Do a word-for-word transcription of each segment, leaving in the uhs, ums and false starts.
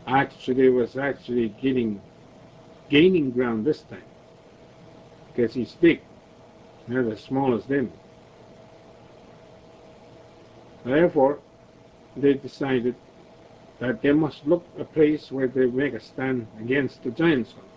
actually was actually getting gaining ground this time because he's big, not as small as them. Therefore, they decided that they must look a place where they make a stand against the giant skunk.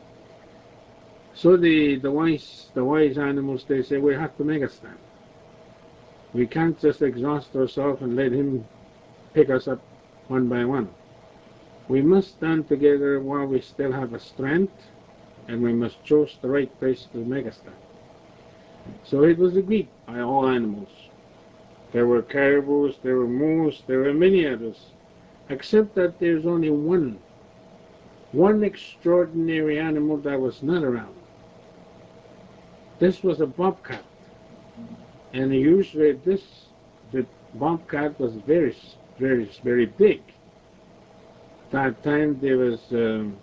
So the, the wise the wise animals, they say, we have to make a stand. We can't just exhaust ourselves and let him pick us up one by one. We must stand together while we still have a strength, and we must choose the right place to make a stand. So it was agreed by all animals. There were caribous, there were moose, there were many others, except that there's only one, one extraordinary animal that was not around. This was a bobcat, and usually this, the bobcat was very, very, very big. That time there was, um,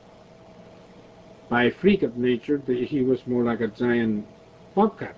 by freak of nature, he was more like a giant bobcat.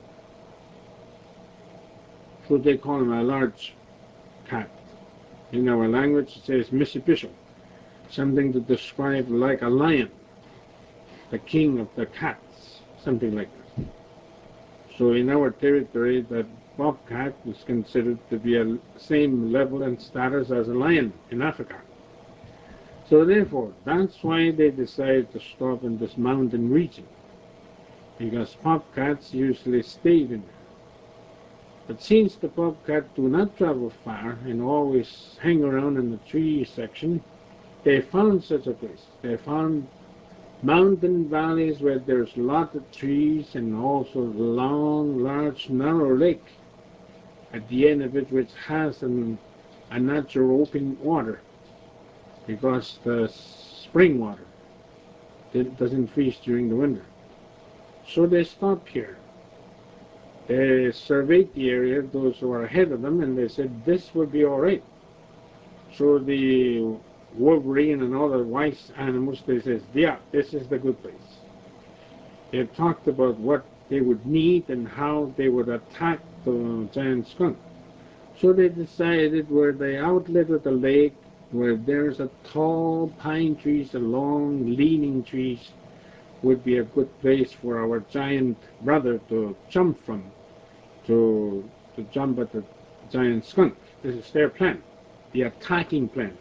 So they call him a large cat. In our language it says Mississippi, something to describe like a lion, the king of the cats, something like that. So in our territory, that bobcat is considered to be a same level and status as a lion in Africa. So therefore, that's why they decided to stop in this mountain region, because bobcats usually stayed in there. But since the bobcat do not travel far and always hang around in the tree section, they found such a place. They found mountain valleys where there's lots of trees and also long, large, narrow lake at the end of it, which has an, a natural open water, because the spring water it doesn't freeze during the winter. So they stopped here. They surveyed the area, those who were ahead of them, and they said this would be all right. So the wolverine and all the wise animals, they said, yeah, this is the good place. They talked about what they would need and how they would attack the giant skunk. So they decided where the outlet of the lake, where there's a tall pine trees and long leaning trees, would be a good place for our giant brother to jump from, to, to jump at the giant skunk. This is their plan, the attacking plan.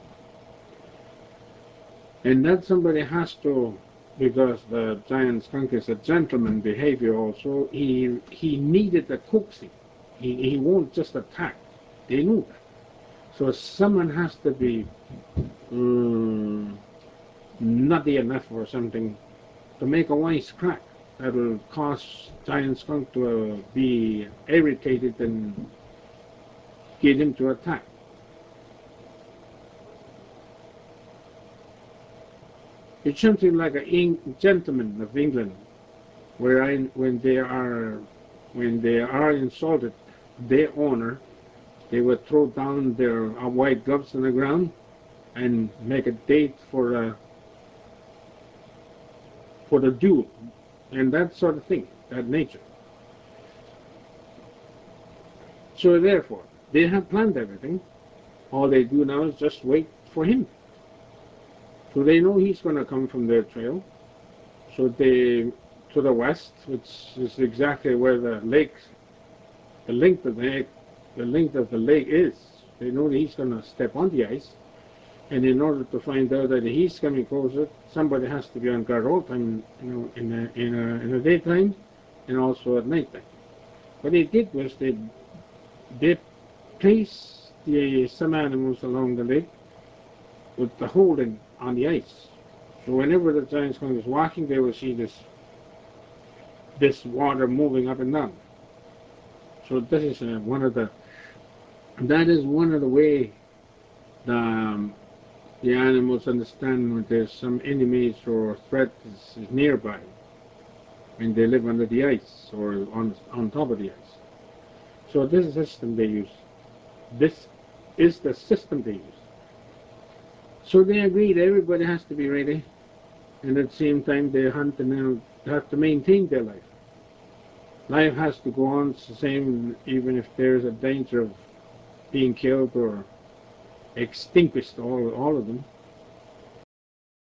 And that somebody has to, because the giant skunk is a gentleman behavior also, he, he needed a coaxing. He, he won't just attack. They knew that. So someone has to be um, nutty enough or something to make a wise crack that will cause giant skunk to uh, be irritated and get him to attack. It's something like a gentleman of England, where I, when they are when they are insulted, their owner, they would throw down their uh, white gloves on the ground and make a date for a for the duel, and that sort of thing, that nature. So therefore, they have planned everything. All they do now is just wait for him. So they know he's going to come from their trail. So they, to the west, which is exactly where the lake, the length of the lake, the length of the lake is. They know that he's going to step on the ice. And in order to find out that he's coming closer, somebody has to be on guard all the time, you know, in the, in, a, in the daytime and also at night time. What they did was they, they placed the, some animals along the lake with the holding on the ice. So whenever the giant skunk is walking, they will see this, this water moving up and down. So this is uh, one of the, that is one of the way the, um, the animals understand when there's some enemies or threat is, is nearby, when they live under the ice or on, on top of the ice. So this is the system they use. This is the system they use. So they agreed everybody has to be ready, and at the same time they hunt and they have to maintain their life. Life has to go on the same, even if there's a danger of being killed or extinguished all, all of them.